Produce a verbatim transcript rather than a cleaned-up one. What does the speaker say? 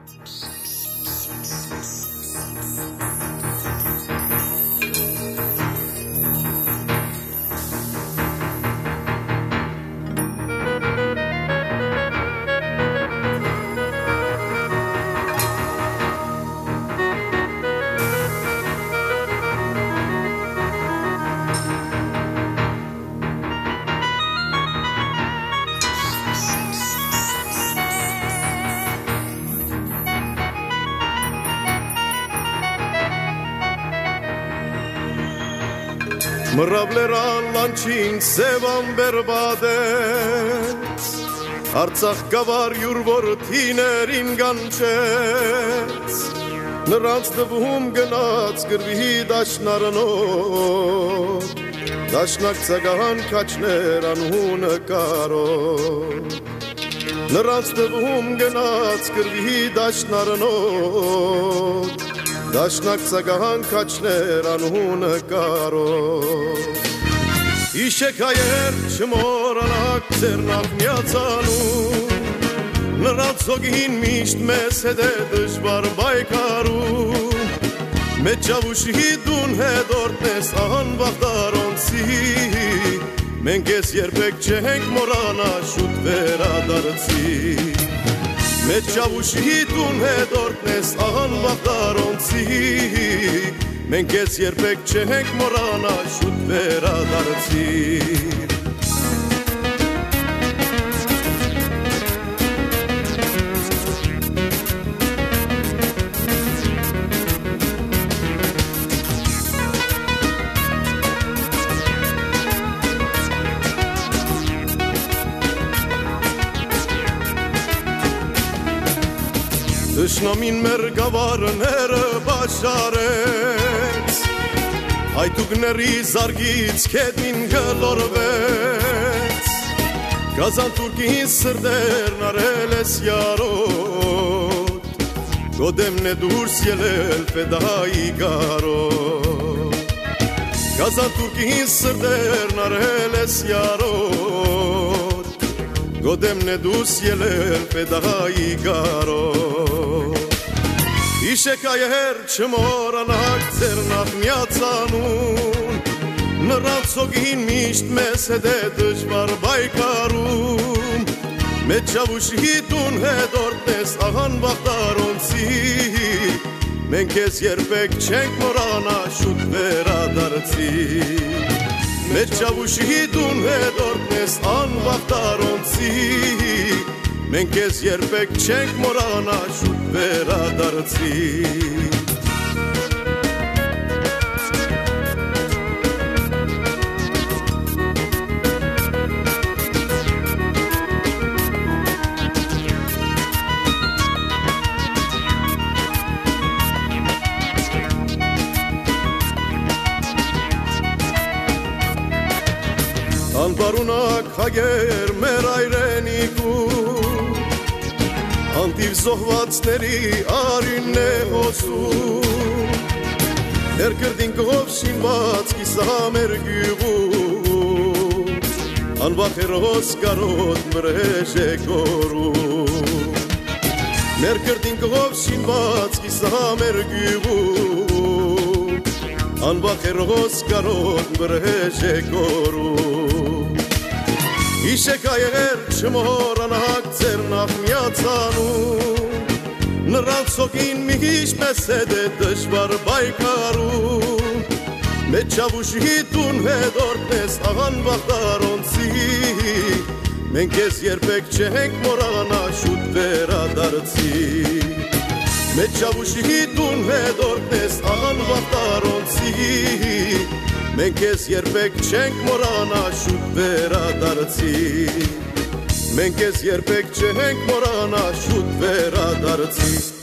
Մռավլեր ալանչին սևան բերբադեց Արցախ գավար յուր որդիներին գանչեց Նրանց դվում գնաց գրվի դաշնարանով Դաշնակ ծագահան քաչներ անհունը կարով Նրանց դվում գնաց գրվի դաշնարանով Դաշնակ ծագահան քաչներ անհունը կարով Իշեք հայեր չմորանաք ձեր նախմիացանում Նրանց զոգին միշտ մեզ հետ է դժվար բայկարում Մեծ ճավուշի դուն հետորտն ես անվաղդարոնցի Մենք ես երբեք չենք մորանա շուտ վերադարձի Մեծ ճավուշի դուն հետորտն ես անվաղդարոնցի Մենք ես երբեք չենք մորանա շուտ վերադարձի Դշնամին մեր գավարները բաշարեց Հայտուկների զարգից կետնին գլորվեց Գազանտուրկին սրդերն արել ես յարոտ Գոդեմն է դուրս ելել պեդայի գարոտ Գազանտուրկին սրդերն արել ես յարոտ Գոդեմն է դուրս ելել պեդայի գարոտ Իշեք այեր չմորանաք ձեր նախմիացանուն Նրանց զոգին միշտ մեզ հետ է դժվար բայկարում Մեծ ճավուշի դուն հետորտն ես անվաղդարոնցի Մենք ես երբեք չենք մորանա շուտ վերադարձի Մեծ ճավուշի դուն հետորտն ես անվաղդարոնցի Մենք ես երբեք չենք մորանա շուտ վերադարձի Անբարունակ հագեր մեր այրենիքում Անտիվ զոհվածների արյունն է հոսում Ներկրդին կողով շինված կիսամեր գյուղում Անվախերոս կարոտ մրեժ է կորում Ներկրդին կողով շինված կիսամեր գյուղում Անվախերոս կարոտ մրեժ է կորում Իշեք այեր չմորանաք ձեր նախմիացանում Նրանց զոգին միշտ մեզ հետ է դժվար բայկարում Մեծ ճավուշի դուն հետորտն ես անվաղդարոնցի Մենք ես երբեք չենք մորանա շուտ վերադարձի Մեծ ճավուշի դուն հետորտն ես անվաղդարոնցի Մենք ես երբեք չենք մորանա շուտ վերադարձի Մենք ես երբեք չենք մորանա շուտ վերադարձի